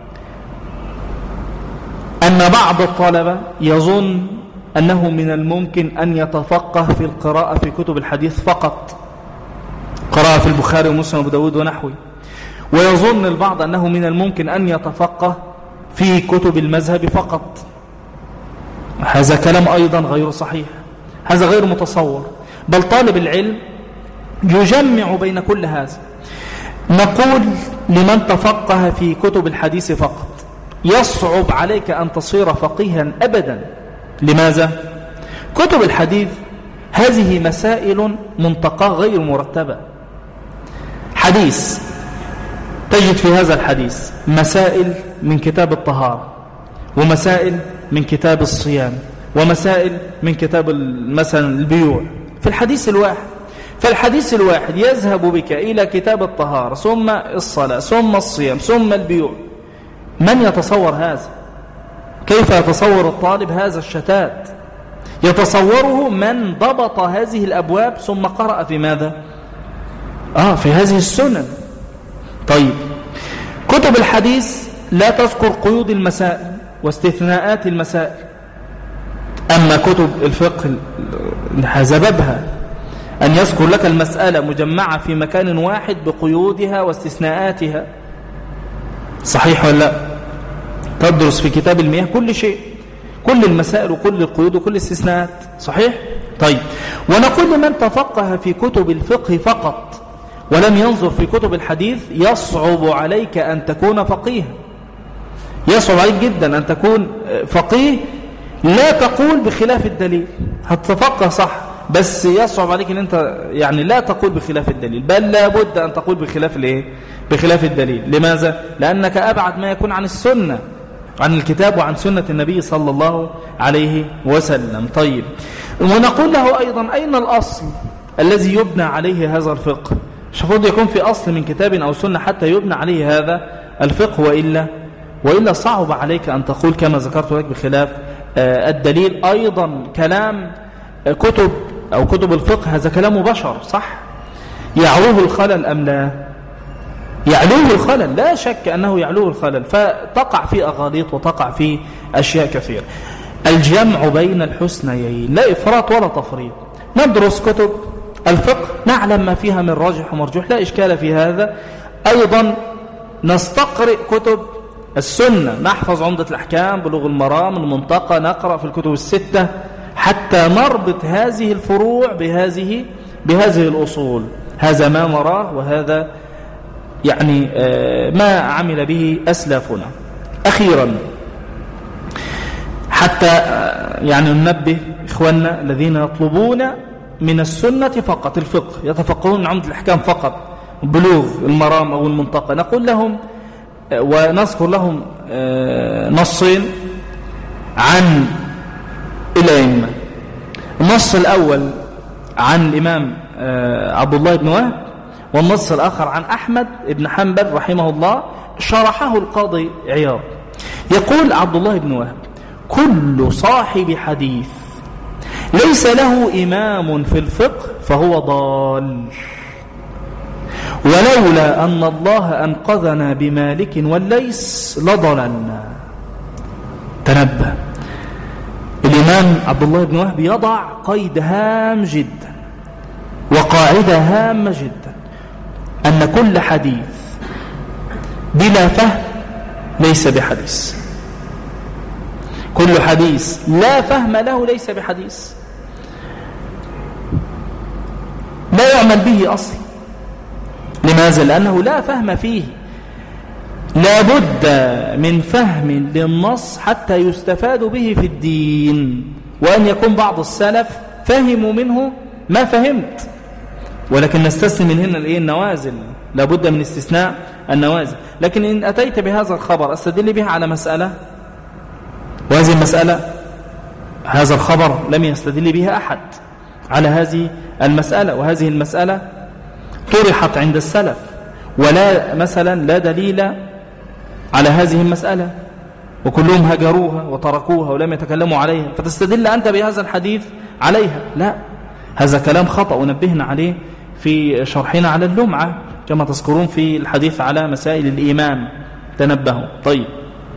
أن بعض الطلبة يظن أنه من الممكن أن يتفقه في القراءة في كتب الحديث فقط، قراءة في البخاري ومسلم وابو داود ونحوه، ويظن البعض أنه من الممكن أن يتفقه في كتب المذهب فقط. هذا كلام أيضا غير صحيح، هذا غير متصور، بل طالب العلم يجمع بين كل هذا. نقول لمن تفقه في كتب الحديث فقط يصعب عليك أن تصير فقيها أبدا. لماذا؟ كتب الحديث هذه مسائل منتقاه غير مرتبة. حديث تجد في هذا الحديث مسائل من كتاب الطهارة، ومسائل من كتاب الصيام، ومسائل من كتاب مثلا البيوع في الحديث الواحد. فالحديث الواحد يذهب بك إلى كتاب الطهارة ثم الصلاة ثم الصيام ثم البيوع. من يتصور هذا؟ كيف يتصور الطالب هذا الشتات؟ يتصوره من ضبط هذه الأبواب ثم قرأ في ماذا؟ آه في هذه السنن. طيب، كتب الحديث لا تذكر قيود المسائل واستثناءات المسائل، أما كتب الفقه سببها أن يذكر لك المسألة مجمعة في مكان واحد بقيودها واستثناءاتها. صحيح ولا لا؟ تدرس في كتاب المياه كل شيء، كل المسائل وكل القيود وكل الاستثناءات. صحيح؟ طيب، ونقول لمن تفقه في كتب الفقه فقط ولم ينظر في كتب الحديث يصعب عليك أن تكون فقيها، يصعب عليك جدا أن تكون فقيه. لا تقول بخلاف الدليل، هتتفقه صح، بس يصعب عليك ان انت يعني لا تقول بخلاف الدليل، بل لابد ان تقول بخلاف الايه؟ بخلاف الدليل. لماذا؟ لانك ابعد ما يكون عن السنه، عن الكتاب وعن سنه النبي صلى الله عليه وسلم. طيب، ونقول له ايضا اين الاصل الذي يبنى عليه هذا الفقه؟ مش المفروض يكون في اصل من كتاب او سنه حتى يبنى عليه هذا الفقه، والا والا صعب عليك ان تقول كما ذكرت لك بخلاف الدليل. أيضا كلام كتب أو كتب الفقه هذا كلام بشر، صح؟ يعلوه الخلل أم لا؟ يعلوه الخلل، لا شك أنه يعلوه الخلل، فتقع في أغاليط وتقع في أشياء كثيرة. الجمع بين الحسنيين، لا إفراط ولا تفريط. ندرس كتب الفقه نعلم ما فيها من راجح ومرجوح، لا إشكال في هذا. أيضا نستقرئ كتب السنة، نحفظ عمدة الأحكام، بلوغ المرام، المنتقى، نقرأ في الكتب الستة حتى نربط هذه الفروع بهذه بهذه الأصول. هذا ما نراه، وهذا يعني ما عمل به أسلافنا. أخيرا، حتى يعني ننبه إخواننا الذين يطلبون من السنة فقط الفقه، يتفقهون من عمدة الأحكام فقط، بلوغ المرام أو المنتقى، نقول لهم ونذكر لهم نصين عن الأئمة. النص الأول عن الإمام عبد الله بن وهب، والنص الآخر عن أحمد بن حنبل رحمه الله شرحه القاضي عياض. يقول عبد الله بن وهب: كل صاحب حديث ليس له إمام في الفقه فهو ضال، ولولا أن الله أنقذنا بمالك والليث لضللنا. تنبه، الإمام عبد الله بن وهب يضع قيد هام جدا وقاعدة هامة جدا، أن كل حديث بلا فهم ليس بحديث، كل حديث لا فهم له ليس بحديث، لا يعمل به أصلا. لماذا؟ لأنه لا فهم فيه، لا بد من فهم للنص حتى يستفاد به في الدين، وأن يكون بعض السلف فهموا منه ما فهمت، ولكن نستثني من هنا الإيه؟ النوازل، لا بد من استثناء النوازل. لكن إن أتيت بهذا الخبر أستدل به على مسألة، وهذه المسألة هذا الخبر لم يستدل بها أحد على هذه المسألة، وهذه المسألة طرحت عند السلف ولا مثلا لا دليل على هذه المسألة، وكلهم هجروها وتركوها ولم يتكلموا عليها، فتستدل أنت بهذا الحديث عليها. لا، هذا كلام خطأ ونبهنا عليه في شرحنا على اللمعة كما تذكرون في الحديث على مسائل الإيمان، تنبهوا. طيب،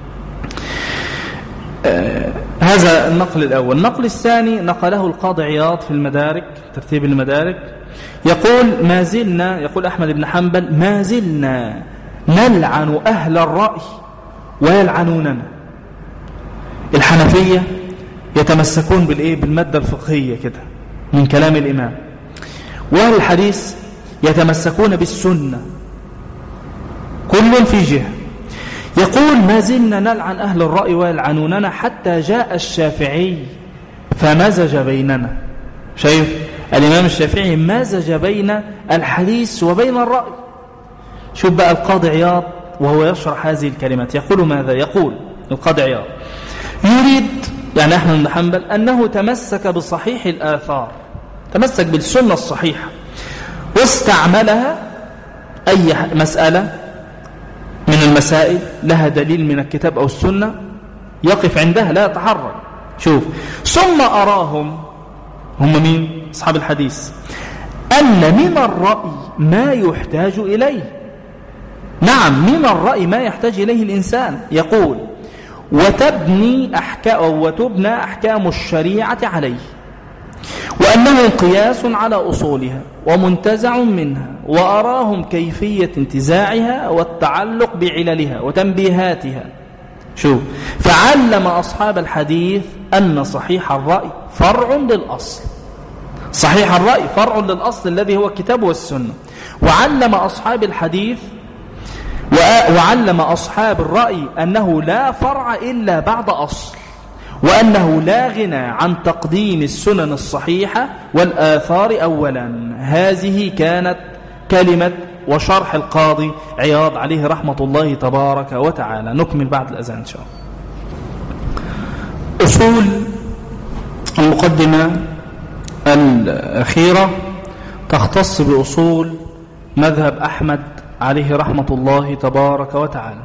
آه هذا النقل الأول. النقل الثاني نقله القاضي عياض في المدارك، ترتيب المدارك، يقول: ما زلنا، يقول أحمد بن حنبل: ما زلنا نلعن أهل الرأي ويلعنوننا. الحنفية يتمسكون بالإيه؟ بالمادة الفقهية كده من كلام الإمام، وأهل الحديث يتمسكون بالسنة، كل في جهة. يقول: ما زلنا نلعن أهل الرأي ويلعنوننا حتى جاء الشافعي فمزج بيننا. شايف الإمام الشافعي مزج بين الحديث وبين الرأي. شوف بقى القاضي عياض وهو يشرح هذه الكلمات يقول ماذا؟ يقول القاضي عياض: يريد يعني أحمد بن حنبل أنه تمسك بصحيح الآثار، تمسك بالسنة الصحيحة واستعملها أي مسألة من المسائل لها دليل من الكتاب أو السنة يقف عندها لا يتحرك. شوف، ثم أراهم، هم مين؟ أصحاب الحديث، أن من الرأي ما يحتاج إليه. نعم، من الرأي ما يحتاج إليه الإنسان. يقول: وتبني أحكام وتبنى أحكام الشريعة عليه، وأنه قياس على أصولها ومنتزع منها، وأراهم كيفية انتزاعها والتعلق بعللها وتنبيهاتها. شوف، فعلم أصحاب الحديث أن صحيح الرأي فرع للأصل، صحيح الرأي فرع للأصل الذي هو الكتاب والسنة. وعلم أصحاب الحديث وعلم أصحاب الرأي أنه لا فرع إلا بعد أصل، وأنه لا غنى عن تقديم السنن الصحيحة والآثار أولا. هذه كانت كلمة وشرح القاضي عياض عليه رحمة الله تبارك وتعالى. نكمل بعد الأذان إن شاء الله. أصول المقدمة الأخيرة تختص بأصول مذهب أحمد عليه رحمة الله تبارك وتعالى.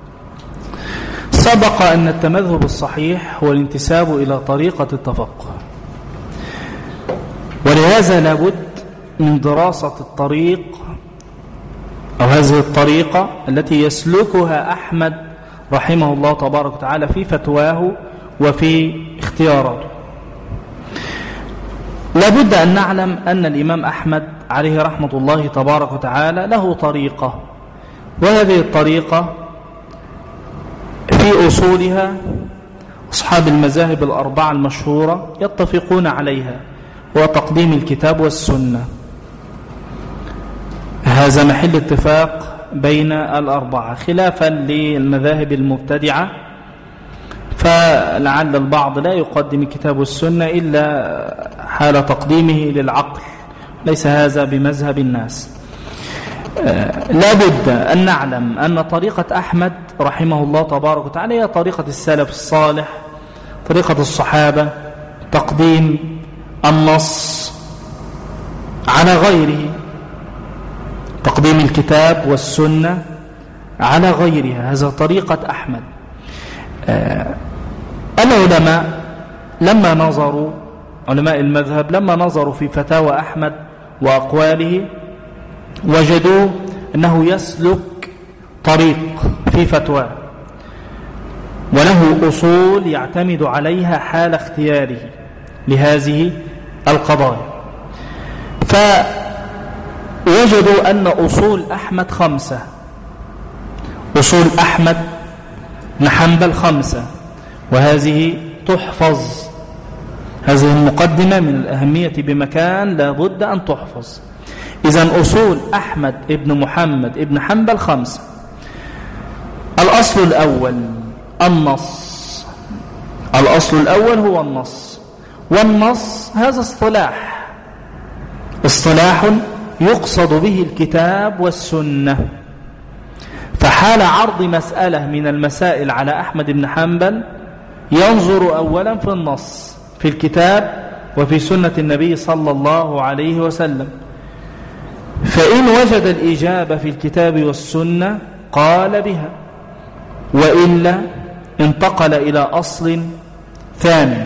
سبق أن التمذهب الصحيح هو الانتساب إلى طريقة التفقه، ولهذا لابد من دراسة الطريق أو هذه الطريقة التي يسلكها أحمد رحمه الله تبارك وتعالى في فتواه وفي اختياراته. لابد أن نعلم أن الإمام أحمد عليه رحمة الله تبارك وتعالى له طريقة، وهذه الطريقة في أصولها أصحاب المذاهب الأربعة المشهورة يتفقون عليها، هو تقديم الكتاب والسنة. هذا محل اتفاق بين الأربعة، خلافا للمذاهب المبتدعة، فلعل البعض لا يقدم الكتاب والسنة إلا حال تقديمه للعقل، ليس هذا بمذهب الناس. لا بد أن نعلم أن طريقة أحمد رحمه الله تبارك وتعالى هي طريقة السلف الصالح، طريقة الصحابة، تقديم النص على غيره، تقديم الكتاب والسنة على غيرها، هذا طريقة أحمد. آه العلماء لما نظروا علماء المذهب لما نظروا في فتاوى أحمد وأقواله وجدوا أنه يسلك طريق في فتواه وله أصول يعتمد عليها حال اختياره لهذه القضايا. فوجدوا أن أصول أحمد خمسة، أصول أحمد بن حنبل خمسة، وهذه تحفظ، هذه المقدمة من الأهمية بمكان لا بد أن تحفظ. إذن أصول أحمد ابن محمد ابن حنبل خمسة. الأصل الأول النص، الأصل الأول هو النص، والنص هذا اصطلاح، اصطلاح يقصد به الكتاب والسنة. فحال عرض مسألة من المسائل على أحمد بن حنبل ينظر أولا في النص في الكتاب وفي سنة النبي صلى الله عليه وسلم، فإن وجد الإجابة في الكتاب والسنة قال بها، وإلا انتقل إلى أصل ثاني.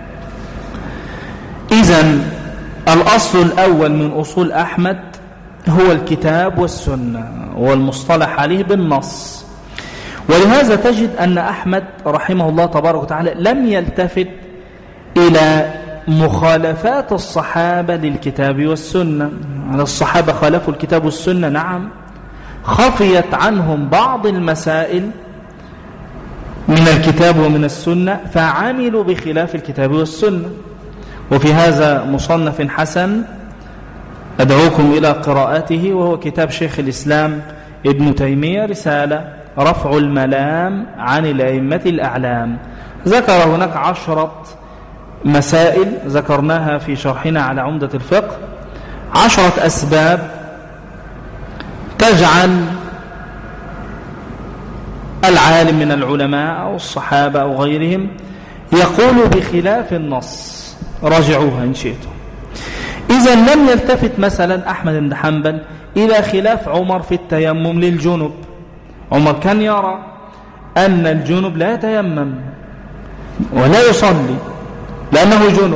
إذن الأصل الأول من أصول أحمد هو الكتاب والسنة والمصطلح عليه بالنص. ولهذا تجد أن أحمد رحمه الله تبارك وتعالى لم يلتفت إلى مخالفات الصحابة للكتاب والسنة. الصحابة خالفوا الكتاب والسنة، نعم، خفيت عنهم بعض المسائل من الكتاب ومن السنة فعملوا بخلاف الكتاب والسنة. وفي هذا مصنف حسن أدعوكم إلى قراءته، وهو كتاب شيخ الإسلام ابن تيمية، رسالة رفع الملام عن الأئمة الأعلام. ذكر هناك عشرة مسائل ذكرناها في شرحنا على عمدة الفقه، عشرة أسباب تجعل العالم من العلماء أو الصحابة أو غيرهم يقول بخلاف النص، راجعوها إن شئتم. إذن لم يلتفت مثلا أحمد بن حنبل إلى خلاف عمر في التيمم للجنب. عمر كان يرى أن الجنب لا يتيمم ولا يصلي لأنه جنب،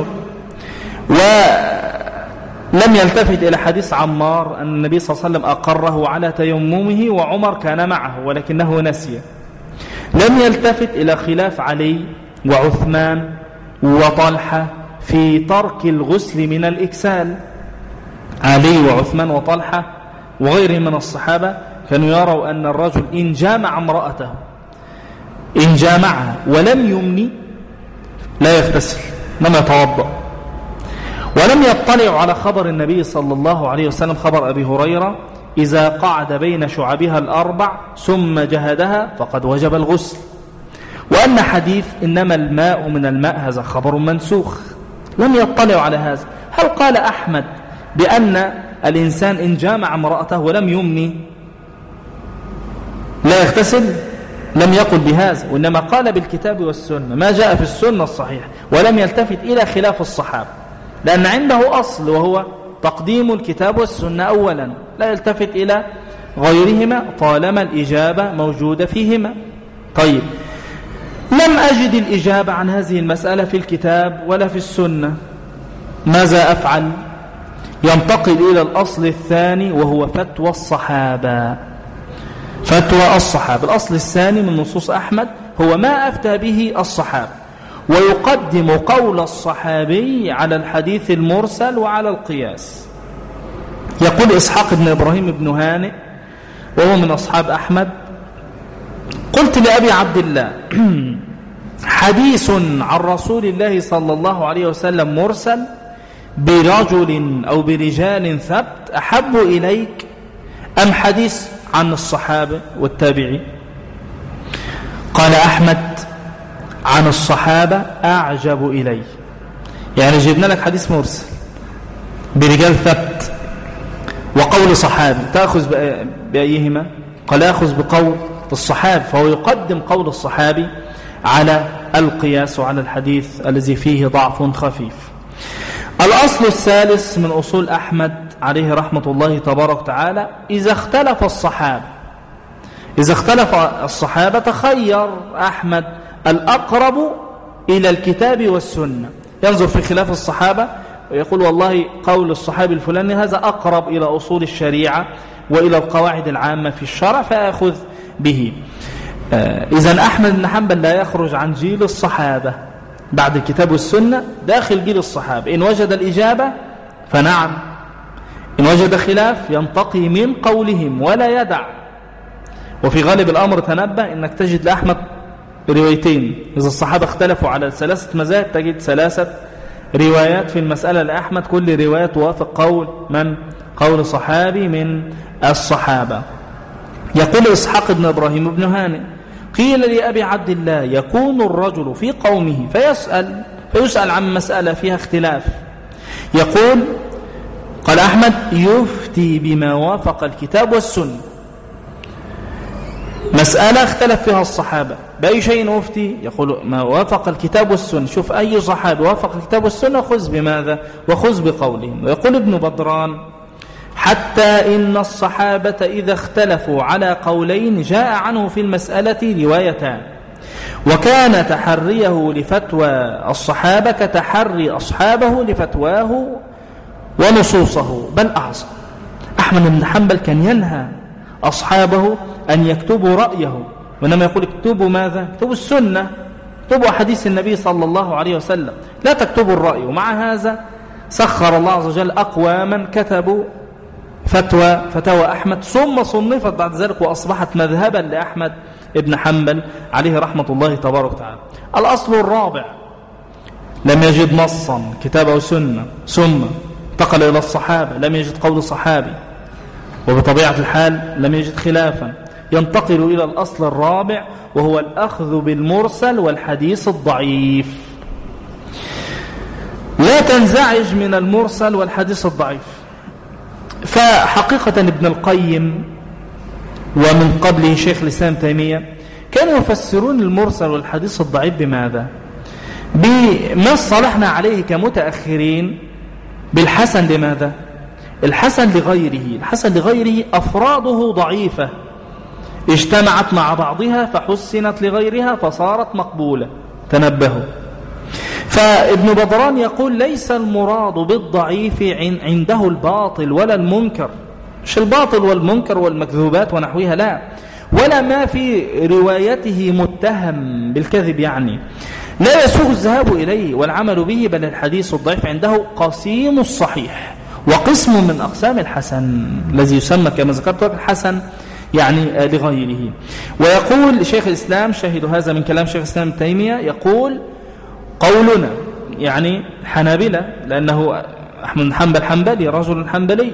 ولم يلتفت إلى حديث عمار أن النبي صلى الله عليه وسلم أقره على تيممه وعمر كان معه ولكنه نسي. لم يلتفت إلى خلاف علي وعثمان وطلحة في ترك الغسل من الإكسال. علي وعثمان وطلحة وغيرهم من الصحابة كانوا يروا أن الرجل إن جامع امرأته إن جامعها ولم يمني لا يغتسل، لم يتوضأ. ولم يطلعوا على خبر النبي صلى الله عليه وسلم، خبر أبي هريرة: إذا قعد بين شعبها الأربع ثم جهدها فقد وجب الغسل. وأن حديث إنما الماء من الماء هذا خبر منسوخ، لم يطلعوا على هذا. هل قال أحمد بأن الإنسان إن جامع امرأته ولم يمني لا يغتسل؟ لم يقل بهذا، وإنما قال بالكتاب والسنة ما جاء في السنة الصحيح، ولم يلتفت إلى خلاف الصحابة، لأن عنده أصل وهو تقديم الكتاب والسنة أولا، لا يلتفت إلى غيرهما طالما الإجابة موجودة فيهما. طيب، لم أجد الإجابة عن هذه المسألة في الكتاب ولا في السنة، ماذا أفعل؟ ينتقل إلى الأصل الثاني وهو فتوى الصحابة. فتوى الصحابة الأصل الثاني من نصوص أحمد هو ما أفتى به الصحابة، ويقدم قول الصحابي على الحديث المرسل وعلى القياس. يقول إسحاق بن إبراهيم بن هانئ وهو من أصحاب أحمد: قلت لأبي عبد الله: حديث عن رسول الله صلى الله عليه وسلم مرسل برجل أو برجال ثبت أحب إليك أم حديث عن الصحابة والتابعين؟ قال أحمد: عن الصحابة أعجب إلي. يعني جبنا لك حديث مرسل برجال ثبت وقول صحابي، تأخذ بأيهما؟ قال أخذ بقول الصحابي، فهو يقدم قول الصحابي على القياس وعلى الحديث الذي فيه ضعف خفيف. الأصل الثالث من أصول أحمد عليه رحمة الله تبارك وتعالى إذا اختلف الصحابة إذا اختلف الصحابة تخير أحمد الأقرب إلى الكتاب والسنة، ينظر في خلاف الصحابة ويقول والله قول الصحابي الفلاني هذا أقرب إلى أصول الشريعة وإلى القواعد العامة في الشرع فأخذ به. إذن أحمد بن حنبل لا يخرج عن جيل الصحابة بعد الكتاب والسنة، داخل جيل الصحابة. إن وجد الإجابة فنعم، إن وجد خلاف ينتقي من قولهم ولا يدع. وفي غالب الأمر تنبه إنك تجد لأحمد روايتين، إذا الصحابة اختلفوا على ثلاثة مذاهب تجد ثلاثة روايات في المسألة لأحمد، كل رواية توافق قول من؟ قول صحابي من الصحابة. يقول إسحاق بن إبراهيم بن هانئ قيل لأبي عبد الله يكون الرجل في قومه فيسأل فيسأل عن مسألة فيها اختلاف، يقول قال أحمد يفتي بما وافق الكتاب والسنة. مسألة اختلف فيها الصحابة بأي شيء أفتي؟ يقول ما وافق الكتاب والسنة. شوف أي صحابي وافق الكتاب والسنة خذ بماذا وخذ بقولهم. ويقول ابن بدران حتى إن الصحابة إذا اختلفوا على قولين جاء عنه في المسألة روايتان، وكان تحريه لفتوى الصحابة كتحري أصحابه لفتواه ونصوصه بل أعظم. أحمد بن حنبل كان ينهى أصحابه أن يكتبوا رأيه، وإنما يقول اكتبوا ماذا؟ اكتبوا السنة، اكتبوا حديث النبي صلى الله عليه وسلم، لا تكتبوا الرأي. ومع هذا سخر الله عز وجل أقواما كتبوا فتوى فتوى أحمد ثم صنفت بعد ذلك وأصبحت مذهبا لأحمد ابن حنبل عليه رحمة الله تبارك وتعالى. الأصل الرابع لم يجد نصا كتاب أو سنة ثم انتقل إلى الصحابة، لم يجد قول صحابي وبطبيعة الحال لم يجد خلافا، ينتقل إلى الأصل الرابع وهو الأخذ بالمرسل والحديث الضعيف. لا تنزعج من المرسل والحديث الضعيف. فحقيقة ابن القيم ومن قبله شيخ الإسلام تيمية كانوا يفسرون المرسل والحديث الضعيف بماذا؟ بما صلحنا عليه كمتأخرين بالحسن. لماذا؟ الحسن لغيره، الحسن لغيره أفراده ضعيفة اجتمعت مع بعضها فحسنت لغيرها فصارت مقبولة. تنبهوا. فابن بدران يقول ليس المراد بالضعيف عنده الباطل ولا المنكر، مش الباطل والمنكر والمكذوبات ونحوها، لا، ولا ما في روايته متهم بالكذب، يعني لا يسوغ الذهاب إليه والعمل به، بل الحديث الضعيف عنده قسيم الصحيح وقسم من أقسام الحسن الذي يسمى كما ذكرت الحسن يعني لغيره. ويقول شيخ الإسلام، شاهد هذا من كلام شيخ الإسلام تيمية، يقول قولنا يعني حنابلة لأنه أحمد بن حنبل حنبلي رجل حنبلي،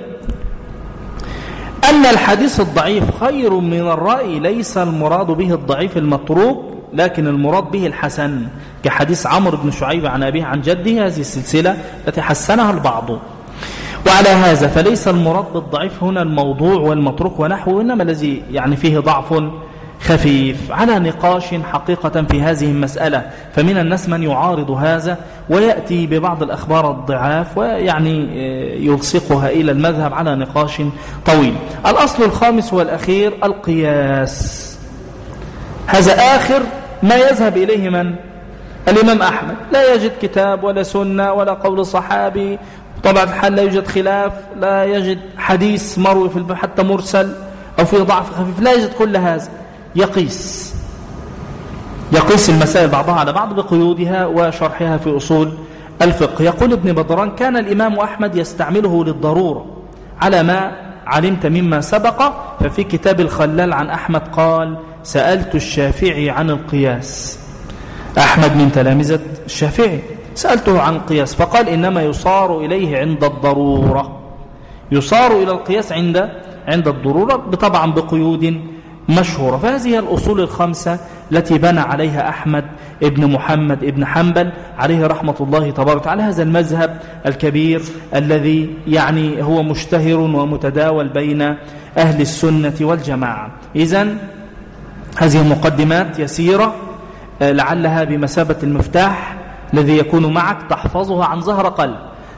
أن الحديث الضعيف خير من الرأي ليس المراد به الضعيف المتروك، لكن المراد به الحسن، كحديث عمرو بن شعيب عن أبيه عن جده، هذه السلسلة التي حسنها البعض. وعلى هذا فليس المراد بالضعيف هنا الموضوع والمتروك ونحوه، إنما الذي يعني فيه ضعف خفيف. على نقاش حقيقة في هذه المسألة، فمن الناس من يعارض هذا ويأتي ببعض الأخبار الضعاف ويعني يلصقها إلى المذهب على نقاش طويل. الأصل الخامس والأخير القياس. هذا آخر ما يذهب إليه من؟ الإمام أحمد. لا يجد كتاب ولا سنة ولا قول صحابي، طبعا الحال لا يوجد خلاف، لا يجد حديث مروي في حتى مرسل أو فيه ضعف خفيف، لا يجد كل هذا. يقيس يقيس المسائل بعضها على بعض بقيودها وشرحها في أصول الفقه. يقول ابن بدران كان الإمام أحمد يستعمله للضرورة على ما علمت مما سبق. ففي كتاب الخلال عن أحمد قال سألت الشافعي عن القياس. أحمد من تلامذة الشافعي، سألته عن القياس فقال إنما يصار إليه عند الضرورة، يصار إلى القياس عند عند الضرورة، طبعا بقيود مشهورة. فهذه الأصول الخمسة التي بنى عليها أحمد ابن محمد ابن حنبل عليه رحمة الله تبارك وتعالى هذا المذهب الكبير الذي يعني هو مشتهر ومتداول بين أهل السنة والجماعة. إذن هذه مقدمات يسيرة لعلها بمثابة المفتاح الذي يكون معك تحفظها عن ظهر قلب،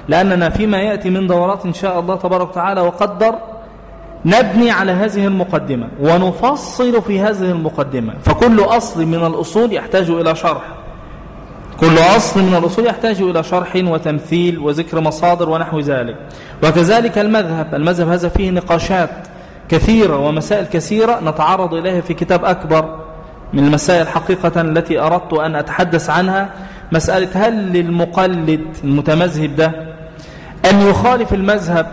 لأننا فيما يأتي من دورات إن شاء الله تبارك وتعالى وقدر نبني على هذه المقدمة ونفصل في هذه المقدمة. فكل أصل من الأصول يحتاج إلى شرح، كل أصل من الأصول يحتاج إلى شرح وتمثيل وذكر مصادر ونحو ذلك. وكذلك المذهب، المذهب هذا فيه نقاشات كثيرة ومسائل كثيرة نتعرض إليها في كتاب أكبر. من المسائل حقيقة التي أردت أن أتحدث عنها مسألة هل للمقلد المتمذهب ده أن يخالف المذهب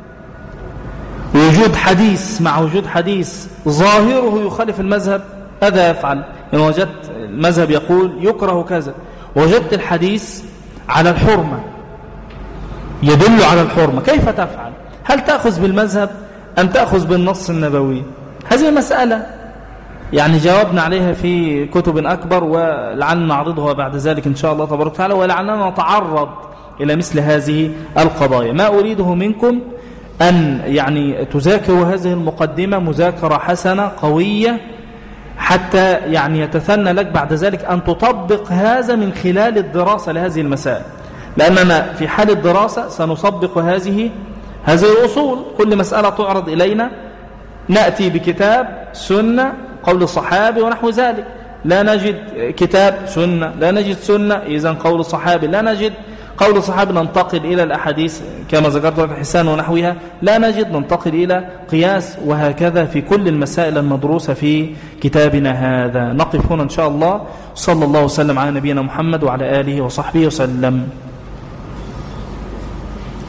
وجود حديث مع وجود حديث ظاهره يخالف المذهب؟ ماذا يفعل؟ إن وجدت المذهب يقول يكره كذا، وجدت الحديث على الحرمة يدل على الحرمة، كيف تفعل؟ هل تأخذ بالمذهب أم تأخذ بالنص النبوي؟ هذه مسألة يعني جاوبنا عليها في كتب أكبر، ولعلنا نعرضها بعد ذلك إن شاء الله تبارك وتعالى، ولعلنا نتعرض إلى مثل هذه القضايا. ما أريده منكم أن يعني تذاكروا هذه المقدمة مذاكرة حسنة قوية، حتى يعني يتثنى لك بعد ذلك أن تطبق هذا من خلال الدراسة لهذه المسائل، لأننا في حال الدراسة سنطبق هذه هذه الأصول. كل مسألة تعرض إلينا نأتي بكتاب سنة قول الصحابي ونحو ذلك، لا نجد كتاب سنة، لا نجد سنة إذن قول الصحابي، لا نجد قول الصحابي ننتقل إلى الأحاديث كما ذكرت لك حسان ونحوها، لا نجد ننتقل إلى قياس، وهكذا في كل المسائل المدروسة في كتابنا هذا. نقف هنا إن شاء الله. صلى الله وسلم على نبينا محمد وعلى آله وصحبه وسلم.